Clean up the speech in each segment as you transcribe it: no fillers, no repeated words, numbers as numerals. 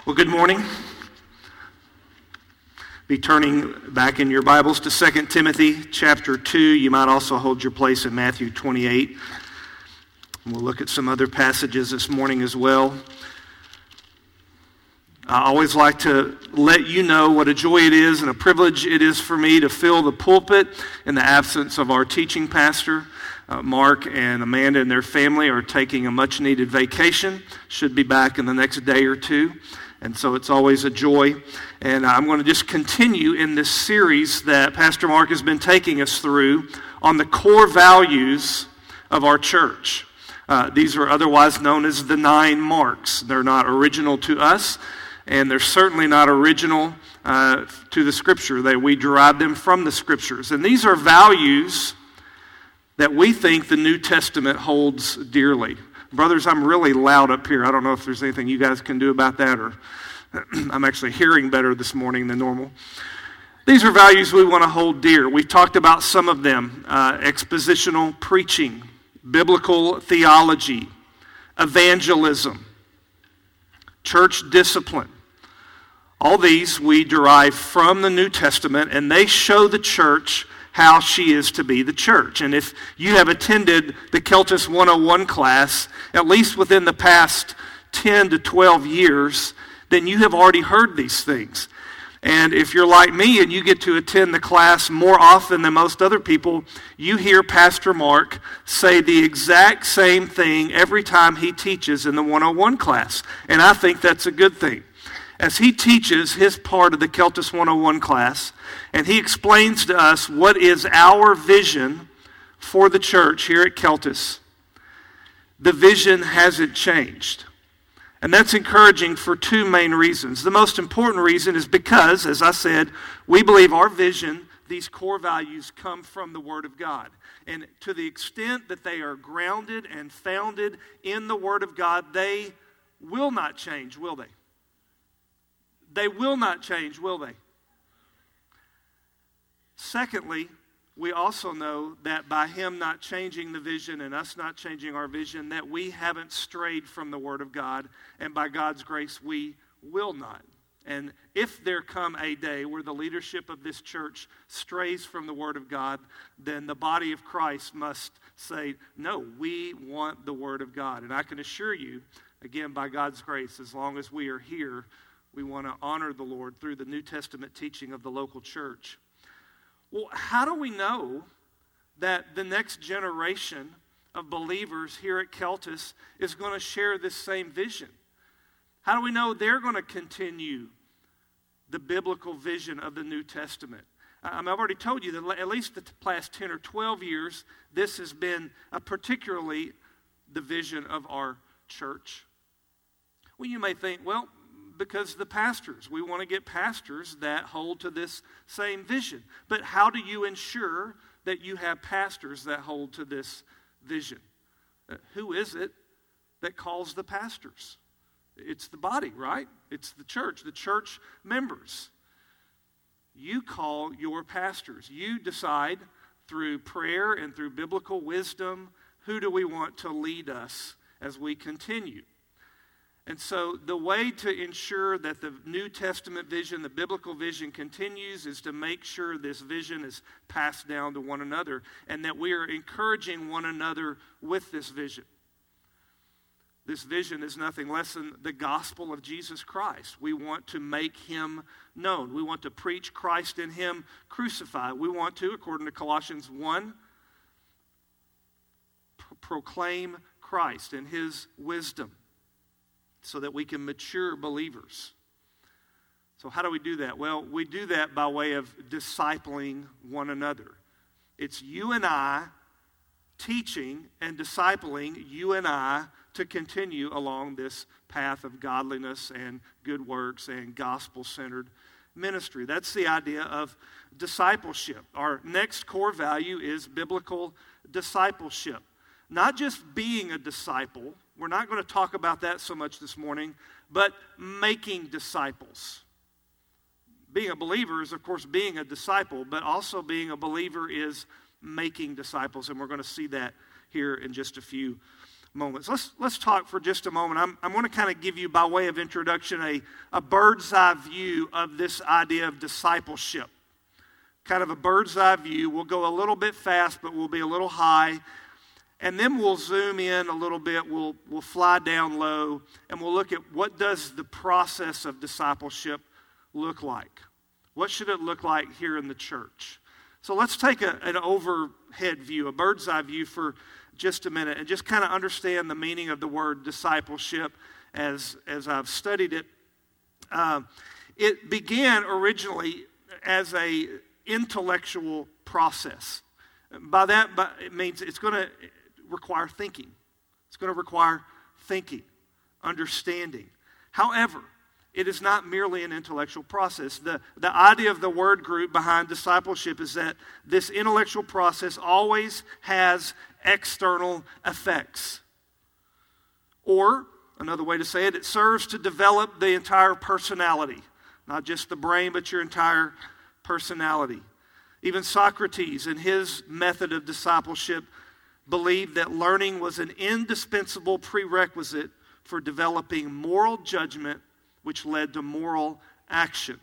Well, good morning. Be turning back in your Bibles to 2 Timothy chapter 2. You might also hold your place in Matthew 28. We'll look at some other passages this morning as well. I always like to let you know what a joy it is and a privilege it is for me to fill the pulpit in the absence of our teaching pastor. Mark and Amanda and their family are taking a much-needed vacation. Should be back in the next day or two. And so it's always a joy. And I'm going to just continue in this series that Pastor Mark has been taking us through on the core values of our church. These are otherwise known as the 9 marks. They're not original to us, and they're certainly not original to the Scripture. We derive them from the Scriptures. And these are values that we think the New Testament holds dearly. Brothers, I'm really loud up here. I don't know if there's anything you guys can do about that, or I'm actually hearing better this morning than normal. These are values we want to hold dear. We've talked about some of them: expositional preaching, biblical theology, evangelism, church discipline. All these we derive from the New Testament, and they show the church how she is to be the church. And if you have attended the Keltis 101 class, at least within the past 10 to 12 years, then you have already heard these things. And if you're like me and you get to attend the class more often than most other people, you hear Pastor Mark say the exact same thing every time he teaches in the 101 class. And I think that's a good thing. As he teaches his part of the Keltis 101 class, and he explains to us what is our vision for the church here at Keltis, the vision hasn't changed. And that's encouraging for 2 main reasons. The most important reason is because, as I said, we believe our vision, these core values, come from the Word of God. And to the extent that they are grounded and founded in the Word of God, they will not change, will they? They will not change, will they? Secondly, we also know that by Him not changing the vision and us not changing our vision, that we haven't strayed from the Word of God, and by God's grace, we will not. And if there come a day where the leadership of this church strays from the Word of God, then the body of Christ must say, no, we want the Word of God. And I can assure you, again, by God's grace, as long as we are here, we want to honor the Lord through the New Testament teaching of the local church. Well, how do we know that the next generation of believers here at Keltis is going to share this same vision? How do we know they're going to continue the biblical vision of the New Testament? I've already told you that at least the past 10 or 12 years, this has been particularly the vision of our church. Well, you may think, well, because the pastors, we want to get pastors that hold to this same vision. But how do you ensure that you have pastors that hold to this vision? Who is it that calls the pastors? It's the body, right? It's the church members. You call your pastors. You decide through prayer and through biblical wisdom, who do we want to lead us as we continue? And so the way to ensure that the New Testament vision, the biblical vision continues, is to make sure this vision is passed down to one another and that we are encouraging one another with this vision. This vision is nothing less than the gospel of Jesus Christ. We want to make Him known. We want to preach Christ in Him crucified. We want to, according to Colossians 1, proclaim Christ and His wisdom, so that we can mature believers. So how do we do that? Well, we do that by way of discipling one another. It's you and I teaching and discipling you and I to continue along this path of godliness and good works and gospel-centered ministry. That's the idea of discipleship. Our next core value is biblical discipleship. Not just being a disciple. We're not going to talk about that so much this morning, but making disciples. Being a believer is, of course, being a disciple, but also being a believer is making disciples, and we're going to see that here in just a few moments. Let's talk for just a moment. I'm going to kind of give you, by way of introduction, a bird's eye view of this idea of discipleship. Kind of a bird's eye view. We'll go a little bit fast, but we'll be a little high. And then we'll zoom in a little bit. We'll fly down low, and we'll look at what does the process of discipleship look like. What should it look like here in the church? So let's take an overhead view, a bird's eye view for just a minute, and just kind of understand the meaning of the word discipleship as I've studied it. It began originally as a intellectual process. By that, it means it's going to require thinking. It's going to require thinking, understanding. However, it is not merely an intellectual process. The idea of the word group behind discipleship is that this intellectual process always has external effects. Or, another way to say it, it serves to develop the entire personality. Not just the brain, but your entire personality. Even Socrates, in his method of discipleship, believed that learning was an indispensable prerequisite for developing moral judgment, which led to moral action.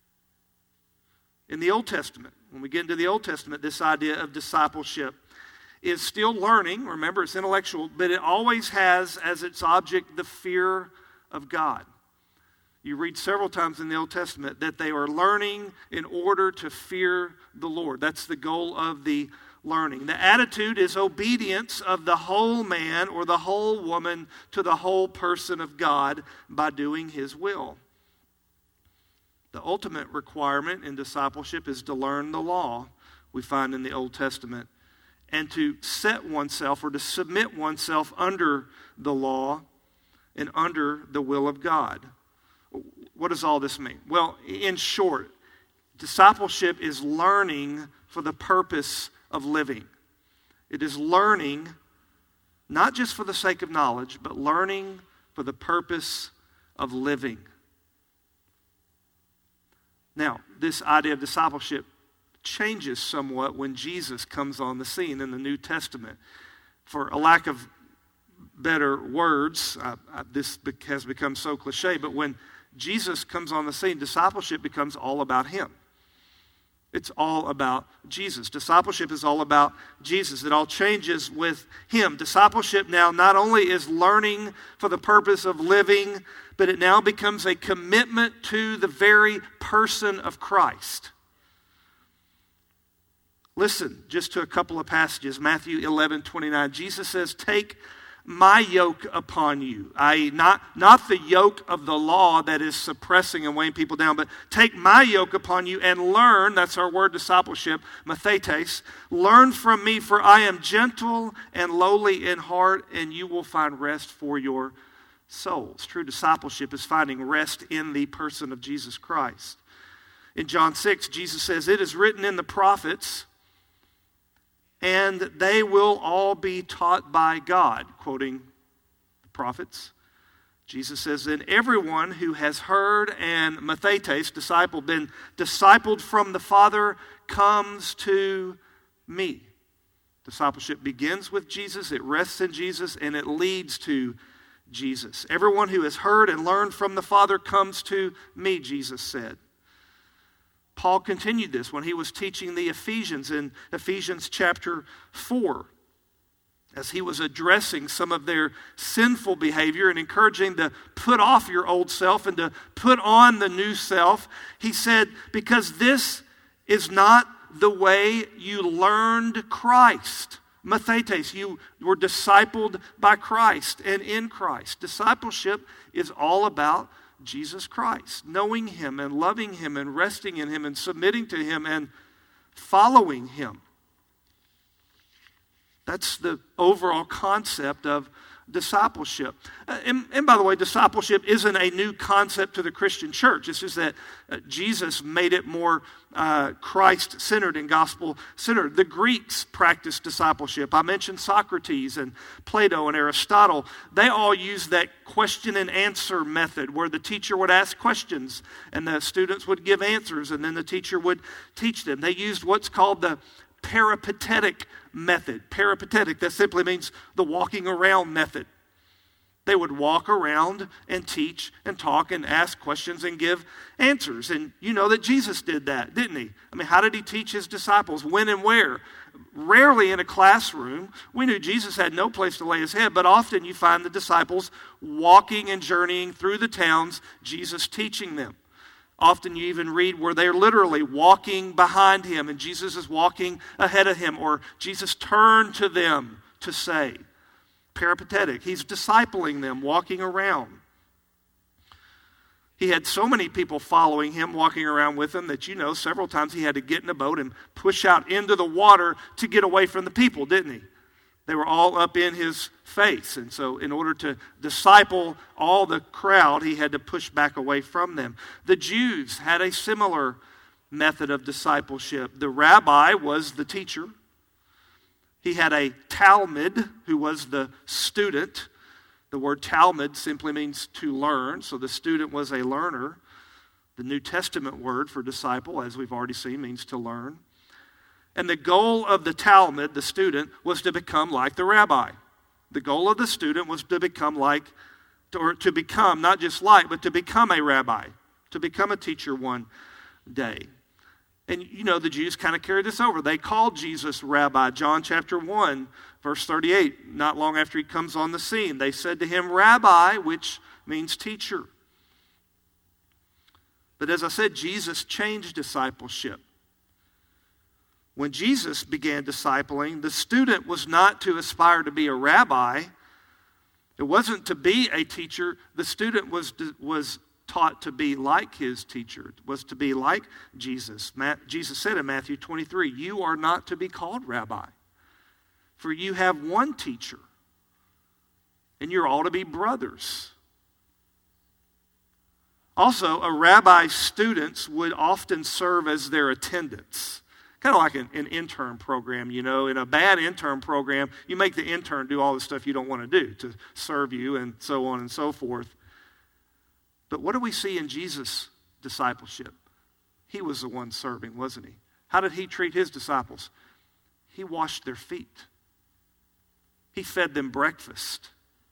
In the Old Testament, when we get into the Old Testament, this idea of discipleship is still learning. Remember, it's intellectual, but it always has as its object the fear of God. You read several times in the Old Testament that they are learning in order to fear the Lord. That's the goal of the learning. The attitude is obedience of the whole man or the whole woman to the whole person of God by doing His will. The ultimate requirement in discipleship is to learn the law we find in the Old Testament and to set oneself or to submit oneself under the law and under the will of God. What does all this mean? Well, in short, discipleship is learning for the purpose of living. It is learning not just for the sake of knowledge, but learning for the purpose of living. Now, this idea of discipleship changes somewhat when Jesus comes on the scene in the New Testament. For a lack of better words, this has become so cliche, but when Jesus comes on the scene, discipleship becomes all about Him. It's all about Jesus. Discipleship is all about Jesus. It all changes with Him. Discipleship now not only is learning for the purpose of living, but it now becomes a commitment to the very person of Christ. Listen just to a couple of passages. Matthew 11:29. Jesus says, "Take my yoke upon you," i.e. not the yoke of the law that is suppressing and weighing people down, but take my yoke upon you and learn, that's our word discipleship, mathetes, learn from me, for I am gentle and lowly in heart, and you will find rest for your souls. True discipleship is finding rest in the person of Jesus Christ. In John 6, Jesus says, "It is written in the prophets, and they will all be taught by God," quoting the prophets. Jesus says, "Then everyone who has heard and mathetes, been discipled from the Father, comes to me." Discipleship begins with Jesus, it rests in Jesus, and it leads to Jesus. Everyone who has heard and learned from the Father comes to me, Jesus said. Paul continued this when he was teaching the Ephesians in Ephesians chapter 4. As he was addressing some of their sinful behavior and encouraging to put off your old self and to put on the new self, he said, because this is not the way you learned Christ. Mathetes, you were discipled by Christ and in Christ. Discipleship is all about Jesus Christ, knowing Him and loving Him and resting in Him and submitting to Him and following Him. That's the overall concept of discipleship. And by the way, discipleship isn't a new concept to the Christian church. It's just that Jesus made it more Christ-centered and gospel-centered. The Greeks practiced discipleship. I mentioned Socrates and Plato and Aristotle. They all used that question and answer method where the teacher would ask questions and the students would give answers and then the teacher would teach them. They used what's called the peripatetic method. Peripatetic, that simply means the walking around method. They would walk around and teach and talk and ask questions and give answers. And you know that Jesus did that, didn't he? I mean, how did he teach his disciples? When and where? Rarely in a classroom. We knew Jesus had no place to lay his head, but often you find the disciples walking and journeying through the towns, Jesus teaching them. Often you even read where they're literally walking behind him and Jesus is walking ahead of him, or Jesus turned to them to say. Peripatetic. He's discipling them, walking around. He had so many people following him, walking around with him, that several times he had to get in a boat and push out into the water to get away from the people, didn't he? They were all up in his face. And so in order to disciple all the crowd, he had to push back away from them. The Jews had a similar method of discipleship. The rabbi was the teacher. He had a Talmud, who was the student. The word Talmud simply means to learn, so the student was a learner. The New Testament word for disciple, as we've already seen, means to learn. And the goal of the Talmud, the student, was to become like the rabbi. The goal of the student was to become not just like, but to become a rabbi, to become a teacher one day. And the Jews kind of carried this over. They called Jesus Rabbi. John chapter 1, verse 38, not long after he comes on the scene. They said to him, Rabbi, which means teacher. But as I said, Jesus changed discipleship. When Jesus began discipling, the student was not to aspire to be a rabbi. It wasn't to be a teacher. The student was taught to be like his teacher, was to be like Jesus. Jesus said in Matthew 23, you are not to be called rabbi, for you have one teacher, and you're all to be brothers. Also, a rabbi's students would often serve as their attendants. Kind of like an intern program, In a bad intern program, you make the intern do all the stuff you don't want to do to serve you and so on and so forth. But what do we see in Jesus' discipleship? He was the one serving, wasn't he? How did he treat his disciples? He washed their feet. He fed them breakfast.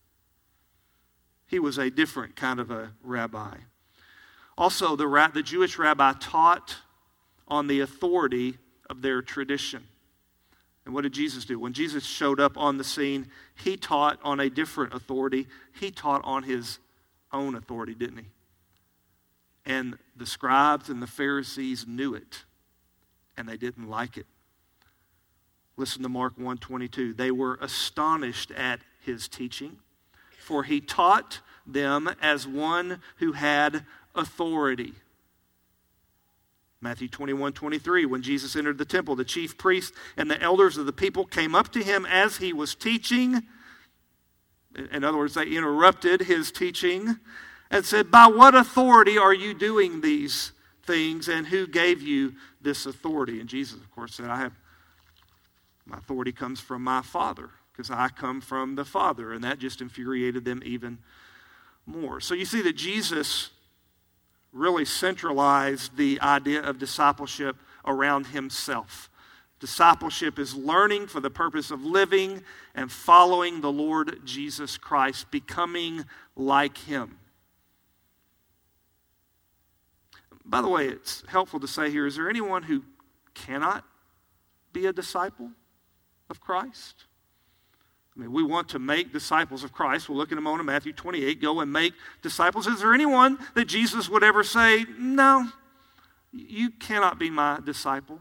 He was a different kind of a rabbi. Also, the Jewish rabbi taught on the authority of their tradition. And what did Jesus do? When Jesus showed up on the scene, he taught on a different authority. He taught on his own authority, didn't he? And the scribes and the Pharisees knew it, and they didn't like it. Listen to Mark 1:22. They were astonished at his teaching, for he taught them as one who had authority. Matthew 21:23, when Jesus entered the temple, the chief priests and the elders of the people came up to him as he was teaching. In other words, they interrupted his teaching and said, by what authority are you doing these things, and who gave you this authority? And Jesus, of course, said, my authority comes from my Father, because I come from the Father. And that just infuriated them even more. So you see that Jesus really centralized the idea of discipleship around himself. Discipleship is learning for the purpose of living and following the Lord Jesus Christ, becoming like him. By the way, it's helpful to say here, is there anyone who cannot be a disciple of Christ? I mean, we want to make disciples of Christ. We'll look in a moment, Matthew 28, go and make disciples. Is there anyone that Jesus would ever say, no, you cannot be my disciple?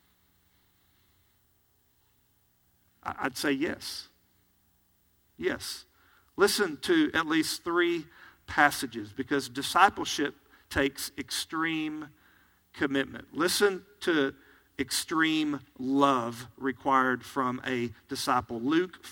I'd say yes. Yes. Listen to at least 3 passages, because discipleship takes extreme commitment. Listen to extreme love required from a disciple. Luke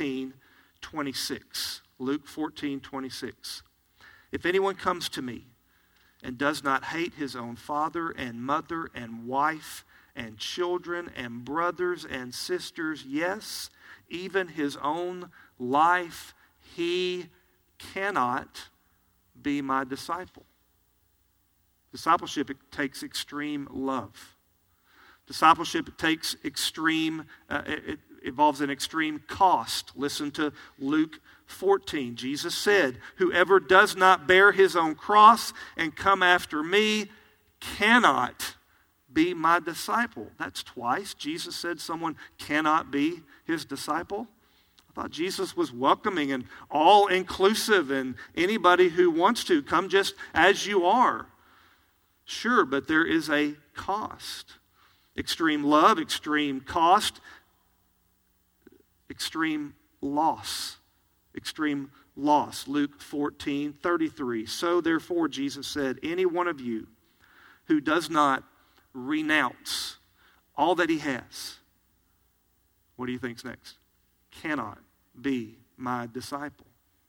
14:26. Luke 14:26. If anyone comes to me and does not hate his own father and mother and wife and children and brothers and sisters, yes, even his own life, he cannot be my disciple. Discipleship, it takes extreme love. Discipleship takes it involves an extreme cost. Listen to Luke 14. Jesus said, "Whoever does not bear his own cross and come after me cannot be my disciple." That's twice. Jesus said someone cannot be his disciple. I thought Jesus was welcoming and all-inclusive, and anybody who wants to, come just as you are. Sure, but there is a cost. Extreme love, extreme cost, extreme loss. Extreme loss. Luke 14:33. "So therefore," Jesus said, "any one of you who does not renounce all that he has," what do you think's next? "Cannot be my disciple."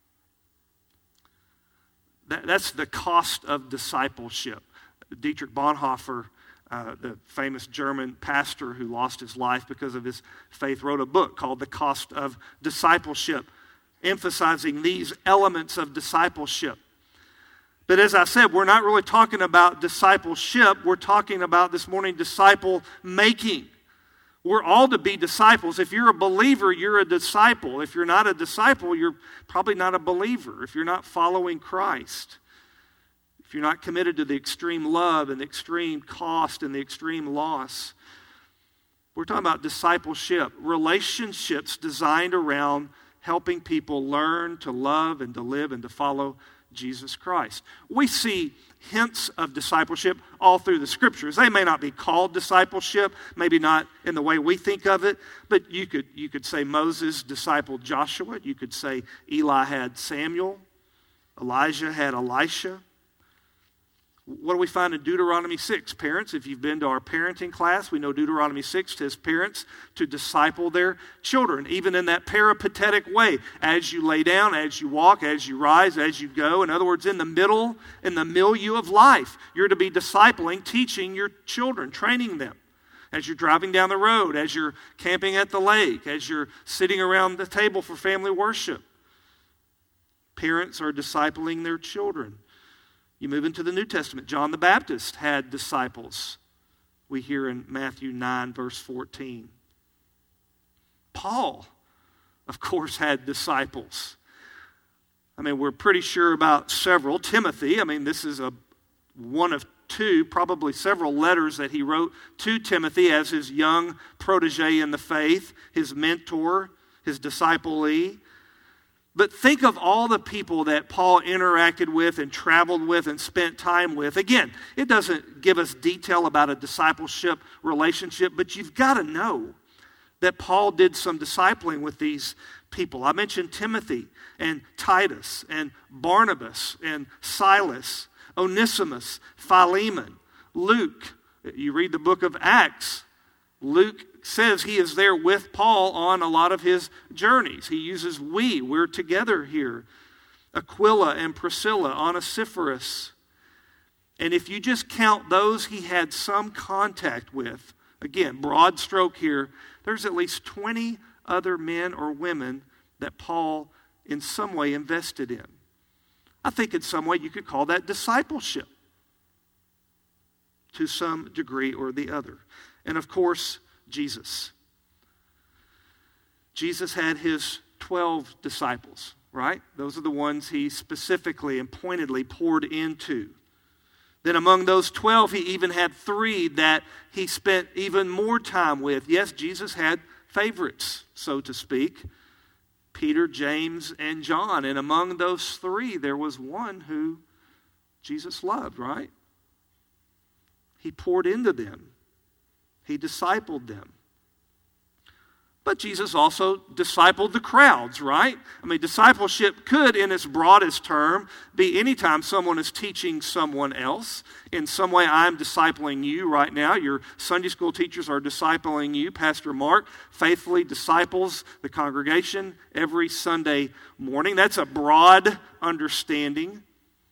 That's the cost of discipleship. Dietrich Bonhoeffer, the famous German pastor who lost his life because of his faith, wrote a book called The Cost of Discipleship, emphasizing these elements of discipleship. But as I said, we're not really talking about discipleship. We're talking about this morning disciple making. We're all to be disciples. If you're a believer, you're a disciple. If you're not a disciple, you're probably not a believer. If you're not following Christ, if you're not committed to the extreme love and the extreme cost and the extreme loss, we're talking about discipleship, relationships designed around helping people learn to love and to live and to follow Jesus Christ. We see hints of discipleship all through the Scriptures. They may not be called discipleship, maybe not in the way we think of it, but you could say Moses discipled Joshua. You could say Eli had Samuel. Elijah had Elisha. What do we find in Deuteronomy 6? Parents, if you've been to our parenting class, we know Deuteronomy 6 tells parents to disciple their children, even in that peripatetic way. As you lay down, as you walk, as you rise, as you go. In other words, in the milieu of life, you're to be discipling, teaching your children, training them. As you're driving down the road, as you're camping at the lake, as you're sitting around the table for family worship. Parents are discipling their children. You move into the New Testament. John the Baptist had disciples. We hear in Matthew 9, verse 14. Paul, of course, had disciples. We're pretty sure about several. Timothy, this is one of two, probably several letters that he wrote to Timothy as his young protege in the faith, his mentor, his disciplee. But think of all the people that Paul interacted with and traveled with and spent time with. Again, it doesn't give us detail about a discipleship relationship, but you've got to know that Paul did some discipling with these people. I mentioned Timothy and Titus and Barnabas and Silas, Onesimus, Philemon, Luke. You read the book of Acts. Luke says he is there with Paul on a lot of his journeys. He uses we. We're together here. Aquila and Priscilla, Onesiphorus. And if you just count those he had some contact with, again, broad stroke here, there's at least 20 other men or women that Paul in some way invested in. I think in some way you could call that discipleship to some degree or the other. And of course, Jesus. Jesus had his 12 disciples, right? Those are the ones he specifically and pointedly poured into. Then among those 12, he even had 3 that he spent even more time with. Yes, Jesus had favorites, so to speak. Peter, James, and John. And among those 3, there was one who Jesus loved, right? He poured into them. He discipled them. But Jesus also discipled the crowds, right? Discipleship could, in its broadest term, be anytime someone is teaching someone else. In some way, I'm discipling you right now. Your Sunday school teachers are discipling you. Pastor Mark faithfully disciples the congregation every Sunday morning. That's a broad understanding.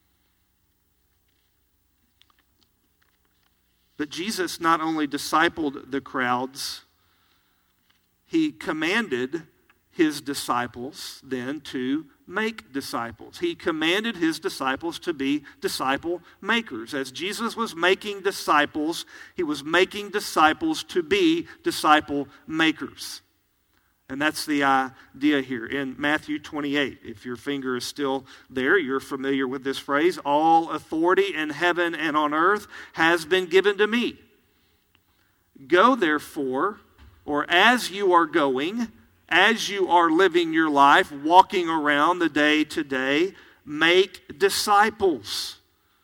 But Jesus not only discipled the crowds, he commanded his disciples then to make disciples. He commanded his disciples to be disciple makers. As Jesus was making disciples, he was making disciples to be disciple makers. And that's the idea here in Matthew 28. If your finger is still there, you're familiar with this phrase. All authority in heaven and on earth has been given to me. Go therefore, or as you are going, as you are living your life, walking around the day to day, make disciples.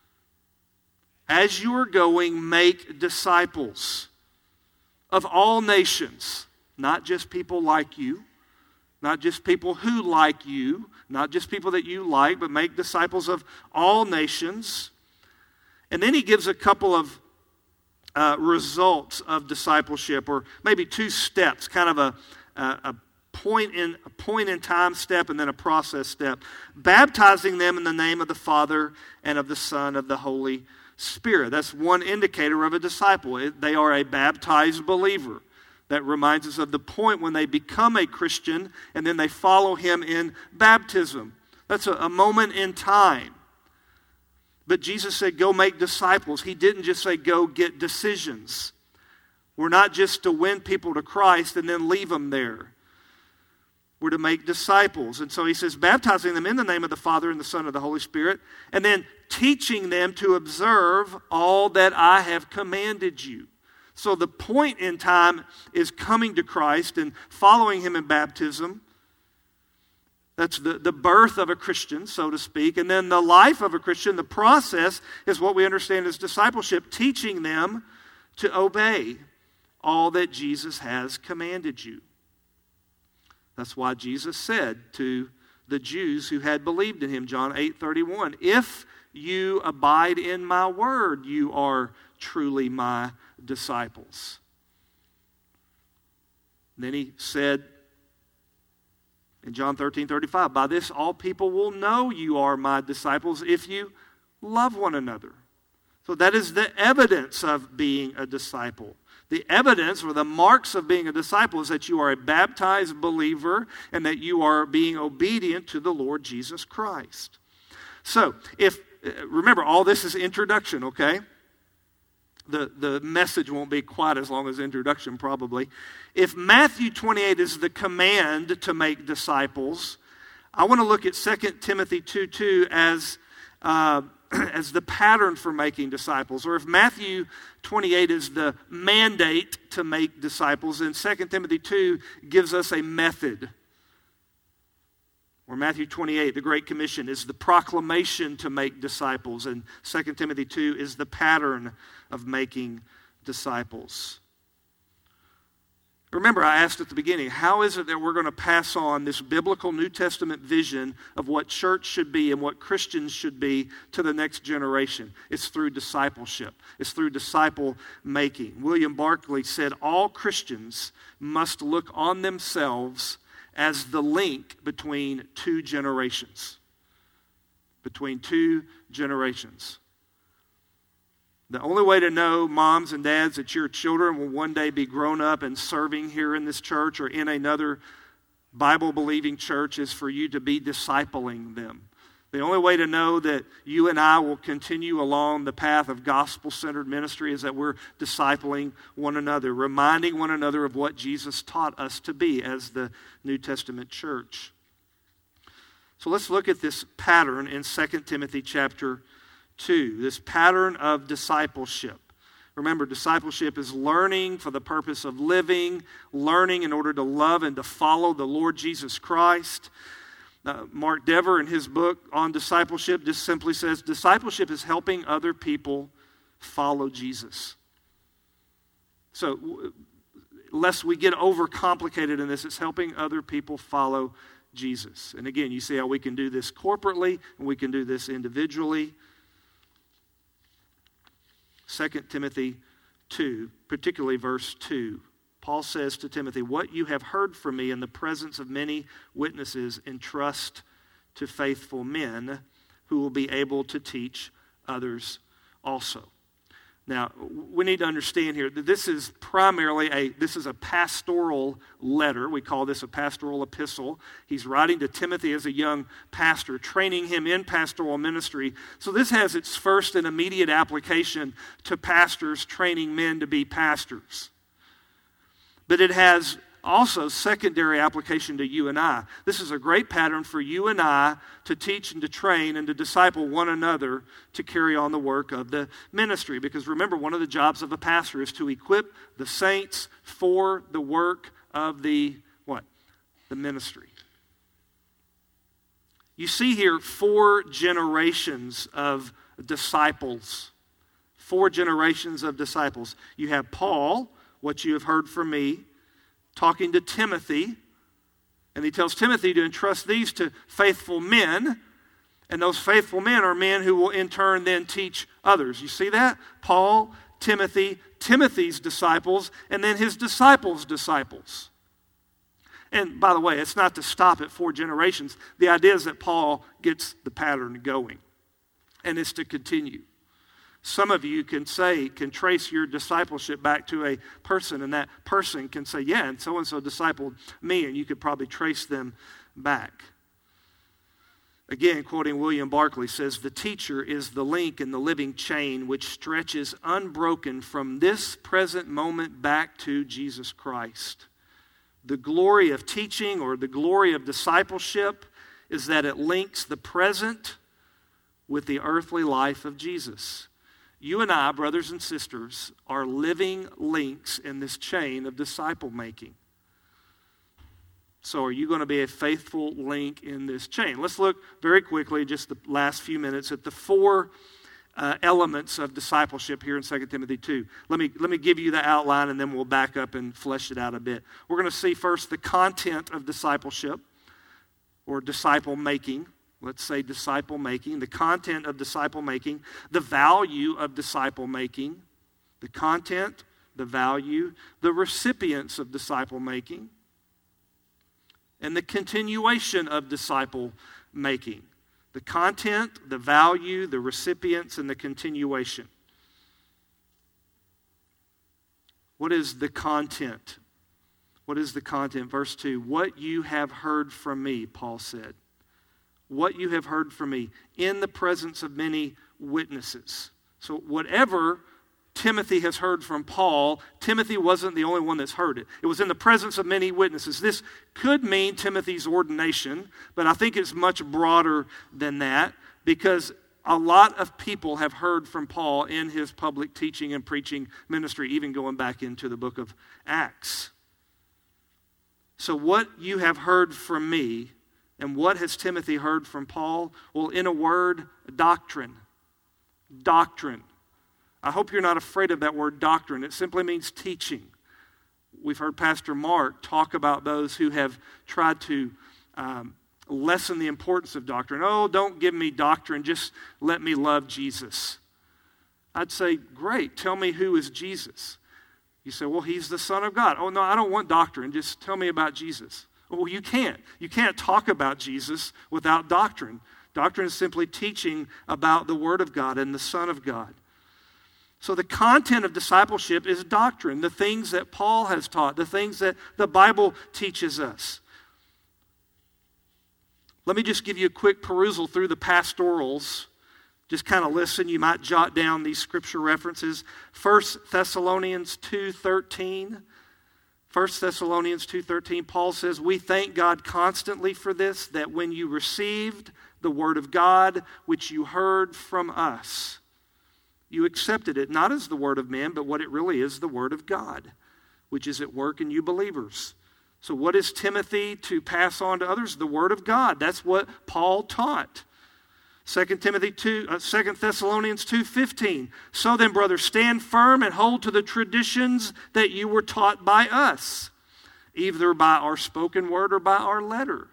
As you are going, make disciples of all nations. Not just people like you, not just people who like you, not just people that you like, but make disciples of all nations. And then he gives a couple of results of discipleship, or maybe two steps, kind of a point in time step and then a process step. Baptizing them in the name of the Father and of the Son of the Holy Spirit. That's one indicator of a disciple. They are a baptized believer. That reminds us of the point when they become a Christian and then they follow him in baptism. That's a moment in time. But Jesus said, go make disciples. He didn't just say, go get decisions. We're not just to win people to Christ and then leave them there. We're to make disciples. And so he says, baptizing them in the name of the Father and the Son and the Holy Spirit, and then teaching them to observe all that I have commanded you. So the point in time is coming to Christ and following him in baptism. That's the birth of a Christian, so to speak. And then the life of a Christian, the process, is what we understand as discipleship, teaching them to obey all that Jesus has commanded you. That's why Jesus said to the Jews who had believed in him, John 8:31, if you abide in my word, you are truly my disciples. And then he said in John 13:35, by this all people will know you are my disciples if you love one another. So that is the evidence of being a disciple. The evidence or the marks of being a disciple is that you are a baptized believer and that you are being obedient to the Lord Jesus Christ. So, remember, all this is introduction, okay? The message won't be quite as long as introduction, probably. If Matthew 28 is the command to make disciples, I want to look at 2 Timothy 2:2 as the pattern for making disciples. Or if Matthew 28 is the mandate to make disciples, then 2 Timothy 2 gives us a method. Or Matthew 28, the Great Commission, is the proclamation to make disciples. And 2 Timothy 2 is the pattern of making disciples. Remember, I asked at the beginning, how is it that we're going to pass on this biblical New Testament vision of what church should be and what Christians should be to the next generation? It's through discipleship. It's through disciple making. William Barclay said, all Christians must look on themselves as the link between two generations. Between two generations. The only way to know, moms and dads, that your children will one day be grown up and serving here in this church or in another Bible-believing church is for you to be discipling them. The only way to know that you and I will continue along the path of gospel-centered ministry is that we're discipling one another, reminding one another of what Jesus taught us to be as the New Testament church. So let's look at this pattern in 2 Timothy chapter 2, this pattern of discipleship. Remember, discipleship is learning for the purpose of living, learning in order to love and to follow the Lord Jesus Christ. Mark Dever, in his book on discipleship, just simply says, discipleship is helping other people follow Jesus. So, lest we get overcomplicated in this, it's helping other people follow Jesus. And again, you see how we can do this corporately and we can do this individually. 2 Timothy 2, particularly verse 2. Paul says to Timothy, what you have heard from me in the presence of many witnesses, entrust to faithful men who will be able to teach others also. Now, we need to understand here that this is primarily a pastoral letter. We call this a pastoral epistle. He's writing to Timothy as a young pastor, training him in pastoral ministry. So this has its first and immediate application to pastors training men to be pastors. But it has also secondary application to you and I. This is a great pattern for you and I to teach and to train and to disciple one another to carry on the work of the ministry. Because remember, one of the jobs of a pastor is to equip the saints for the work of the what? The ministry. You see here 4 generations of disciples. 4 generations of disciples. You have Paul, what you have heard from me, talking to Timothy, and he tells Timothy to entrust these to faithful men, and those faithful men are men who will in turn then teach others. You see that? Paul, Timothy, Timothy's disciples, and then his disciples' disciples. And by the way, it's not to stop at 4 generations. The idea is that Paul gets the pattern going, and it's to continue. Some of you can trace your discipleship back to a person, and that person can say, yeah, and so discipled me, and you could probably trace them back. Again, quoting William Barclay, says, the teacher is the link in the living chain which stretches unbroken from this present moment back to Jesus Christ. The glory of teaching or the glory of discipleship is that it links the present with the earthly life of Jesus. You and I, brothers and sisters, are living links in this chain of disciple making. So are you going to be a faithful link in this chain? Let's look very quickly, just the last few minutes, at the 4 elements of discipleship here in 2 Timothy 2. Let me give you the outline, and then we'll back up and flesh it out a bit. We're going to see first the content of discipleship or disciple making. Let's say disciple making, the content of disciple making, the value of disciple making, the content, the value, the recipients of disciple making, and the continuation of disciple making. The content, the value, the recipients, and the continuation. What is the content? What is the content? Verse 2, what you have heard from me, Paul said. What you have heard from me in the presence of many witnesses. So whatever Timothy has heard from Paul, Timothy wasn't the only one that's heard it. It was in the presence of many witnesses. This could mean Timothy's ordination, but I think it's much broader than that because a lot of people have heard from Paul in his public teaching and preaching ministry, even going back into the book of Acts. So what you have heard from me, and what has Timothy heard from Paul? Well, in a word, doctrine. Doctrine. I hope you're not afraid of that word doctrine. It simply means teaching. We've heard Pastor Mark talk about those who have tried to lessen the importance of doctrine. Oh, don't give me doctrine, just let me love Jesus. I'd say, great, tell me who is Jesus. You say, well, he's the Son of God. Oh, no, I don't want doctrine, just tell me about Jesus. Well, you can't. You can't talk about Jesus without doctrine. Doctrine is simply teaching about the Word of God and the Son of God. So the content of discipleship is doctrine, the things that Paul has taught, the things that the Bible teaches us. Let me just give you a quick perusal through the pastorals. Just kind of listen. You might jot down these scripture references. 1 Thessalonians 2:13. 1 Thessalonians 2:13, Paul says, we thank God constantly for this, that when you received the word of God, which you heard from us, you accepted it, not as the word of man, but what it really is, the word of God, which is at work in you believers. So what is Timothy to pass on to others? The word of God. That's what Paul taught. 2 Thessalonians 2:15. So then, brothers, stand firm and hold to the traditions that you were taught by us, either by our spoken word or by our letter.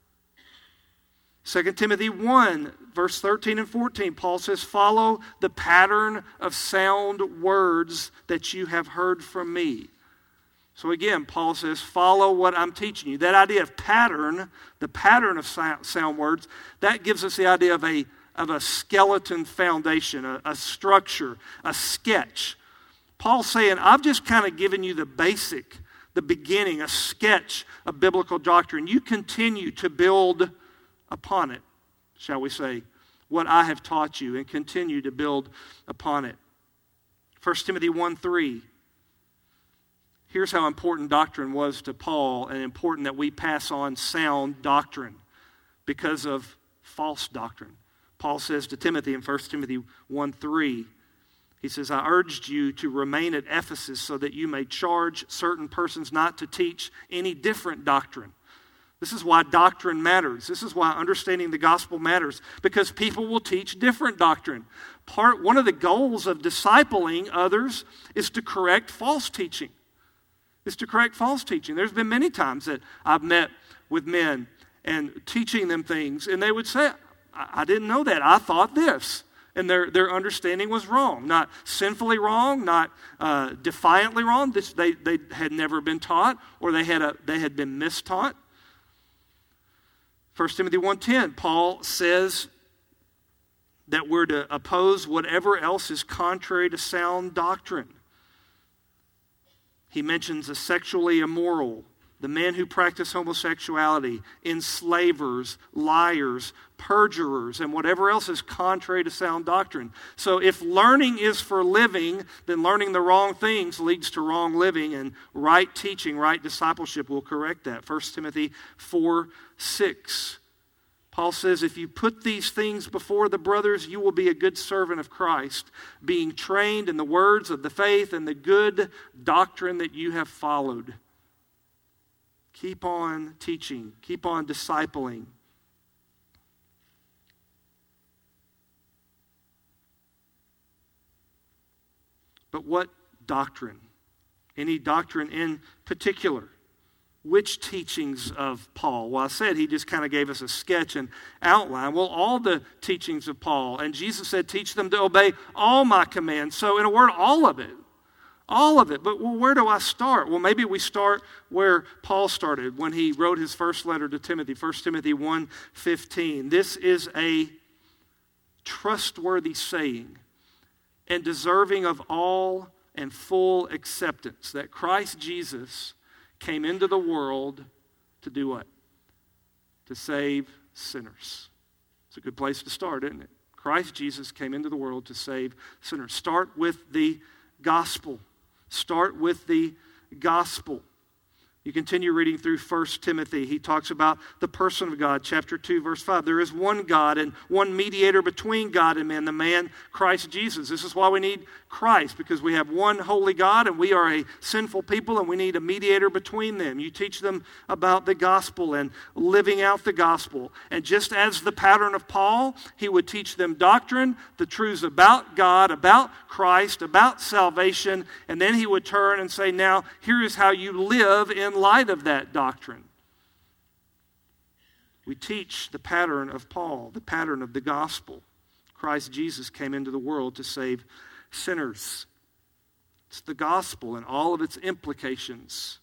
2 Timothy 1, verse 13 and 14, Paul says, follow the pattern of sound words that you have heard from me. So again, Paul says, follow what I'm teaching you. That idea of pattern, the pattern of sound words, that gives us the idea of a of a skeleton foundation, a structure, a sketch. Paul's saying, I've just kind of given you the basic, the beginning, a sketch of biblical doctrine. You continue to build upon it, shall we say, what I have taught you, and continue to build upon it. 1 Timothy 1:3. Here's how important doctrine was to Paul, and important that we pass on sound doctrine because of false doctrine. Paul says to Timothy in 1 Timothy 1:3, he says, I urged you to remain at Ephesus so that you may charge certain persons not to teach any different doctrine. This is why doctrine matters. This is why understanding the gospel matters, because people will teach different doctrine. One of the goals of discipling others is to correct false teaching. There's been many times that I've met with men and teaching them things, and they would say, I didn't know that. I thought this. And their understanding was wrong. Not sinfully wrong, not defiantly wrong. They had never been taught, or they had been mistaught. 1 Timothy 1:10, Paul says that we're to oppose whatever else is contrary to sound doctrine. He mentions the sexually immoral, the men who practice homosexuality, enslavers, liars, perjurers, and whatever else is contrary to sound doctrine. So if learning is for living, then learning the wrong things leads to wrong living, and right teaching, right discipleship will correct that. 1 Timothy 4:6. Paul says, if you put these things before the brothers, you will be a good servant of Christ, being trained in the words of the faith and the good doctrine that you have followed. Keep on teaching. Keep on discipling. But what doctrine? Any doctrine in particular? Which teachings of Paul? Well, I said he just kind of gave us a sketch and outline. Well, all the teachings of Paul. And Jesus said, teach them to obey all my commands. So in a word, all of it. All of it. But where do I start? Well, maybe we start where Paul started when he wrote his first letter to Timothy, 1 Timothy 1:15. This is a trustworthy saying and deserving of all and full acceptance, that Christ Jesus came into the world to do what? To save sinners. It's a good place to start, isn't it? Christ Jesus came into the world to save sinners. Start with the gospel. Start with the gospel. You continue reading through 1 Timothy. He talks about the person of God. Chapter 2, verse 5. There is one God and one mediator between God and men, the man Christ Jesus. This is why we need Christ, because we have one holy God and we are a sinful people and we need a mediator between them. You teach them about the gospel and living out the gospel. And just as the pattern of Paul, he would teach them doctrine, the truths about God, about Christ, about salvation, and then he would turn and say, now, here is how you live in light of that doctrine. We teach the pattern of Paul, the pattern of the gospel. Christ Jesus came into the world to save sinners. It's the gospel and all of its implications.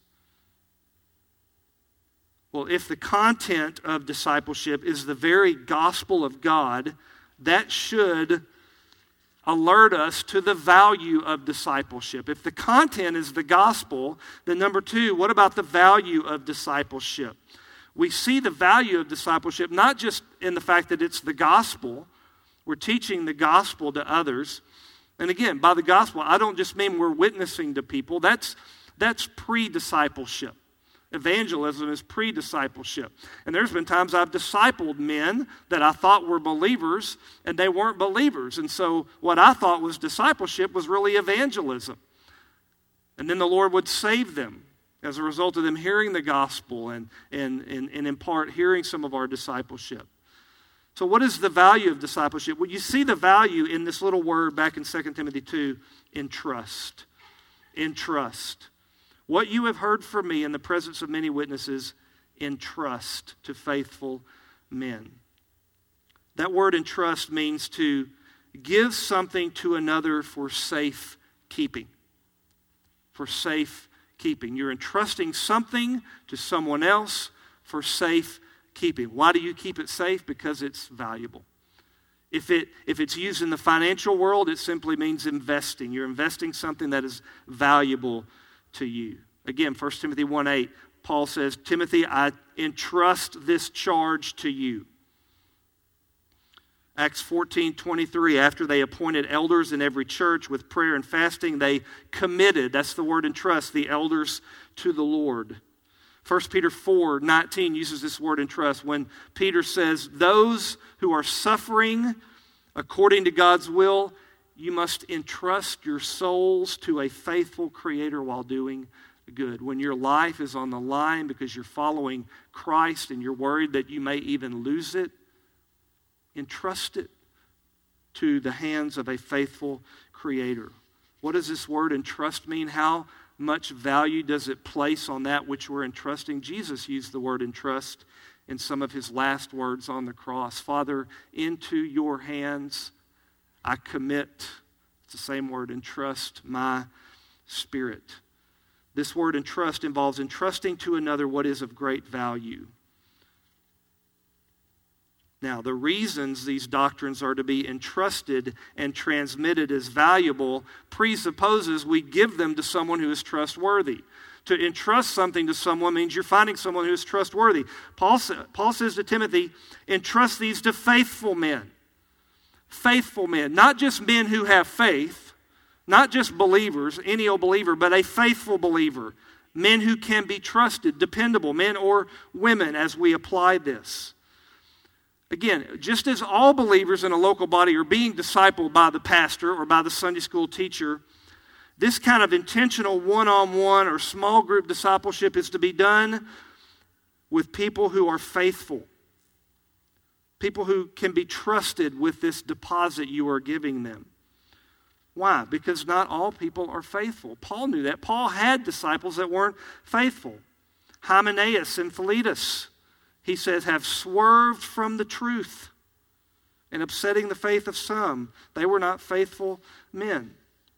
Well, if the content of discipleship is the very gospel of God, that should alert us to the value of discipleship. If the content is the gospel, then number two, what about the value of discipleship? We see the value of discipleship not just in the fact that it's the gospel. We're teaching the gospel to others. And again, by the gospel, I don't just mean we're witnessing to people. That's pre-discipleship. Evangelism is pre-discipleship. And there's been times I've discipled men that I thought were believers, and they weren't believers. And so what I thought was discipleship was really evangelism. And then the Lord would save them as a result of them hearing the gospel and in part hearing some of our discipleship. So what is the value of discipleship? Well, you see the value in this little word back in 2 Timothy 2, in trust. In trust. What you have heard from me in the presence of many witnesses, entrust to faithful men. That word entrust means to give something to another for safe keeping. For safe keeping. You're entrusting something to someone else for safe keeping. Why do you keep it safe? Because it's valuable. If it's used in the financial world, it simply means investing. You're investing something that is valuable to you. Again, 1 Timothy 1:8, Paul says, Timothy, I entrust this charge to you. Acts 14:23, after they appointed elders in every church with prayer and fasting, they committed, that's the word entrust, the elders to the Lord. 1 Peter 4:19 uses this word entrust when Peter says, those who are suffering according to God's will, you must entrust your souls to a faithful Creator while doing good. When your life is on the line because you're following Christ and you're worried that you may even lose it, entrust it to the hands of a faithful Creator. What does this word entrust mean? How much value does it place on that which we're entrusting? Jesus used the word entrust in some of his last words on the cross. Father, into your hands I commit, it's the same word, entrust my spirit. This word entrust involves entrusting to another what is of great value. Now, the reasons these doctrines are to be entrusted and transmitted as valuable presupposes we give them to someone who is trustworthy. To entrust something to someone means you're finding someone who is trustworthy. Paul says to Timothy, entrust these to faithful men. Faithful men, not just men who have faith, not just believers, any old believer, but a faithful believer. Men who can be trusted, dependable, men or women as we apply this. Again, just as all believers in a local body are being discipled by the pastor or by the Sunday school teacher, this kind of intentional one-on-one or small group discipleship is to be done with people who are faithful. People who can be trusted with this deposit you are giving them. Why? Because not all people are faithful. Paul knew that. Paul had disciples that weren't faithful. Hymenaeus and Philetus, he says, have swerved from the truth and upsetting the faith of some. They were not faithful men.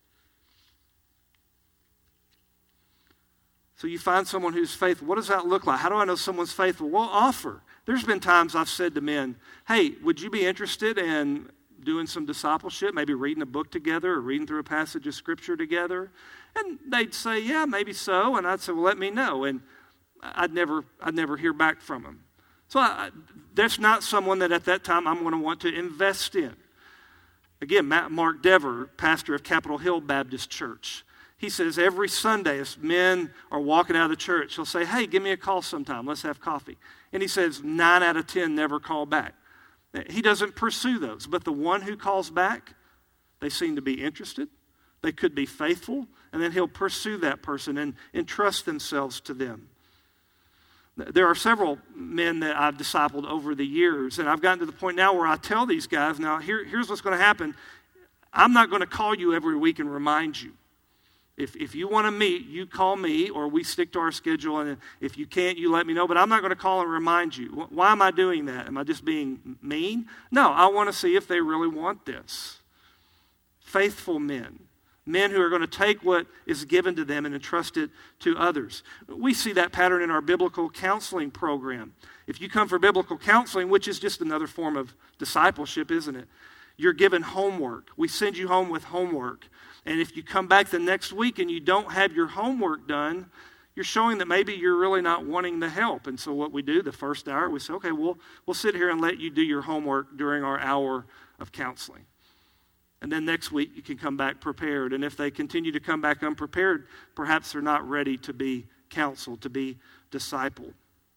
So you find someone who's faithful. What does that look like? How do I know someone's faithful? Well, offer. There's been times I've said to men, hey, would you be interested in doing some discipleship, maybe reading a book together or reading through a passage of Scripture together? And they'd say, yeah, maybe so. And I'd say, well, let me know. And I'd never hear back from them. So that's not someone that at that time I'm going to want to invest in. Again, Mark Dever, pastor of Capitol Hill Baptist Church, he says every Sunday as men are walking out of the church, he'll say, hey, give me a call sometime. Let's have coffee. And he says 9 out of 10 never call back. He doesn't pursue those. But the one who calls back, they seem to be interested. They could be faithful. And then he'll pursue that person and entrust themselves to them. There are several men that I've discipled over the years, and I've gotten to the point now where I tell these guys, now here's what's going to happen. I'm not going to call you every week and remind you. If you want to meet, you call me, or we stick to our schedule, and if you can't, you let me know, but I'm not going to call and remind you. Why am I doing that? Am I just being mean? No, I want to see if they really want this. Faithful men. Men who are going to take what is given to them and entrust it to others. We see that pattern in our biblical counseling program. If you come for biblical counseling, which is just another form of discipleship, isn't it? You're given homework. We send you home with homework. And if you come back the next week and you don't have your homework done, you're showing that maybe you're really not wanting the help. And so what we do, the first hour, we say, okay, we'll sit here and let you do your homework during our hour of counseling. And then next week, you can come back prepared. And if they continue to come back unprepared, perhaps they're not ready to be counseled, to be discipled.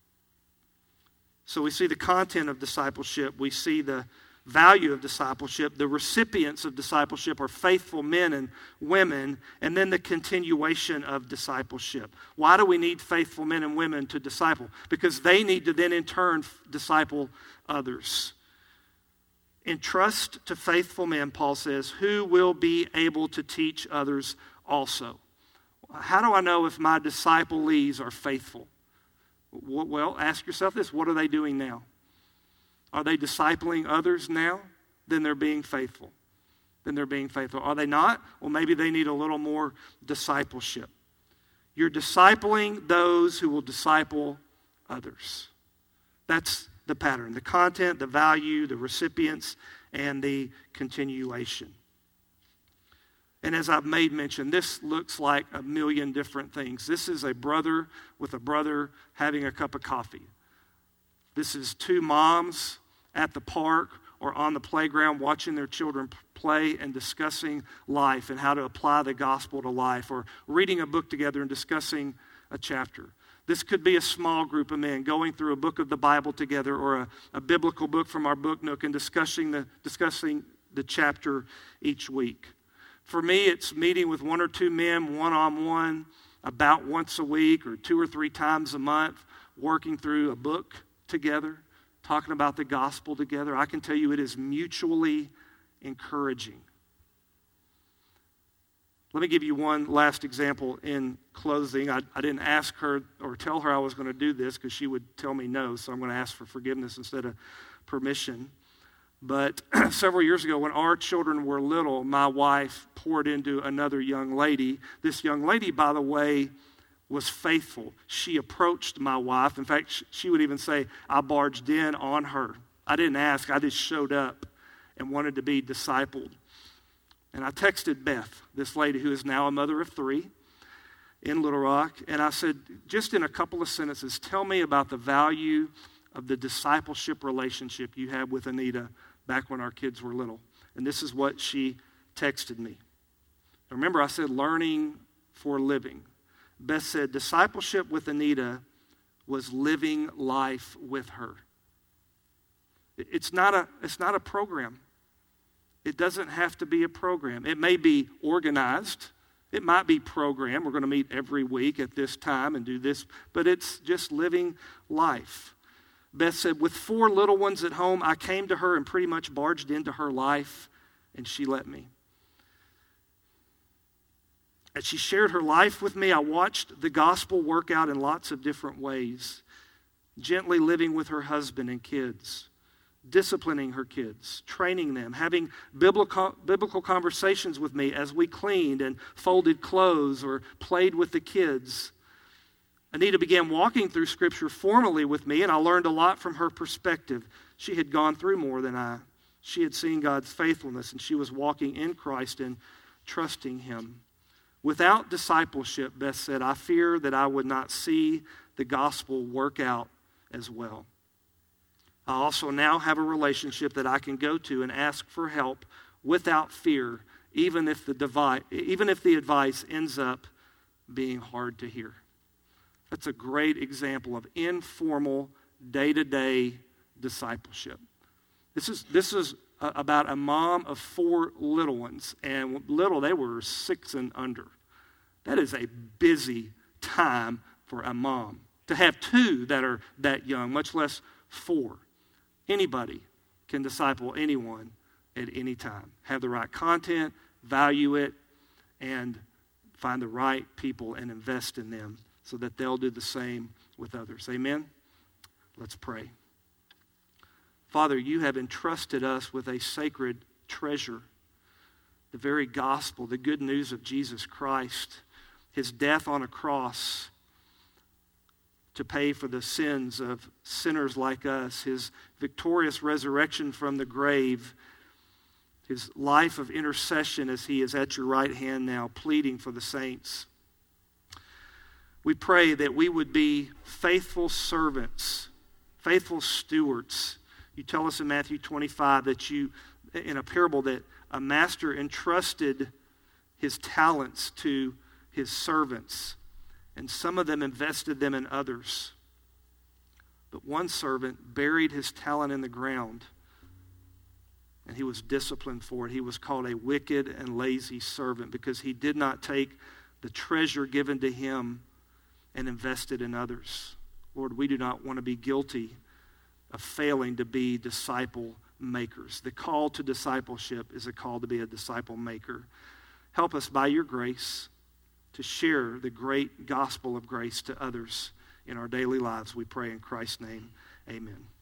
So we see the content of discipleship. We see the value of discipleship. The recipients of discipleship are faithful men and women. And then the continuation of discipleship. Why do we need faithful men and women to disciple? Because they need to then in turn disciple others. Entrust to faithful men, Paul says, who will be able to teach others also. How do I know if my disciplees are faithful? Well, ask yourself this. What are they doing now? Are they discipling others now? Then they're being faithful. Are they not? Well, maybe they need a little more discipleship. You're discipling those who will disciple others. That's the pattern: the content, the value, the recipients, and the continuation. And as I've made mention, this looks like a million different things. This is a brother with a brother having a cup of coffee. This is two moms at the park or on the playground watching their children play and discussing life and how to apply the gospel to life, or reading a book together and discussing a chapter. This could be a small group of men going through a book of the Bible together, or a biblical book from our book nook and discussing the chapter each week. For me, it's meeting with one or two men one-on-one about once a week or 2 or 3 times a month, working through a book together, talking about the gospel together. I can tell you it is mutually encouraging. Let me give you one last example in closing. I didn't ask her or tell her I was going to do this because she would tell me no, so I'm going to ask for forgiveness instead of permission. But several years ago, when our children were little, my wife poured into another young lady. This young lady, by the way, was faithful. She approached my wife. In fact, she would even say, I barged in on her. I didn't ask. I just showed up and wanted to be discipled. And I texted Beth, this lady who is now a mother of 3 in Little Rock, and I said, just in a couple of sentences, tell me about the value of the discipleship relationship you had with Anita back when our kids were little. And this is what she texted me. Remember, I said learning for living. Beth said, discipleship with Anita was living life with her. It's not a program. It doesn't have to be a program. It may be organized. It might be programmed. We're going to meet every week at this time and do this, but it's just living life. Beth said, with 4 little ones at home, I came to her and pretty much barged into her life, and she let me. As she shared her life with me, I watched the gospel work out in lots of different ways. Gently living with her husband and kids, disciplining her kids, training them, having biblical conversations with me as we cleaned and folded clothes or played with the kids. Anita began walking through Scripture formally with me, and I learned a lot from her perspective. She had gone through more than I. She had seen God's faithfulness, and she was walking in Christ and trusting Him. Without discipleship, Beth said, I fear that I would not see the gospel work out as well. I also now have a relationship that I can go to and ask for help without fear, even if the advice ends up being hard to hear. That's a great example of informal, day-to-day discipleship. This is about a mom of 4 little ones, and little, they were 6 and under. That is a busy time for a mom. To have 2 that are that young, much less 4. Anybody can disciple anyone at any time. Have the right content, value it, and find the right people and invest in them so that they'll do the same with others. Amen? Let's pray. Father, you have entrusted us with a sacred treasure, the very gospel, the good news of Jesus Christ, his death on a cross to pay for the sins of sinners like us, his victorious resurrection from the grave, his life of intercession as he is at your right hand now, pleading for the saints. We pray that we would be faithful servants, faithful stewards. You tell us in Matthew 25 that in a parable, that a master entrusted his talents to his servants, and some of them invested them in others. But one servant buried his talent in the ground, and he was disciplined for it. He was called a wicked and lazy servant because he did not take the treasure given to him and invest it in others. Lord, we do not want to be guilty of failing to be disciple makers. The call to discipleship is a call to be a disciple maker. Help us by your grace to share the great gospel of grace to others in our daily lives. We pray in Christ's name. Amen.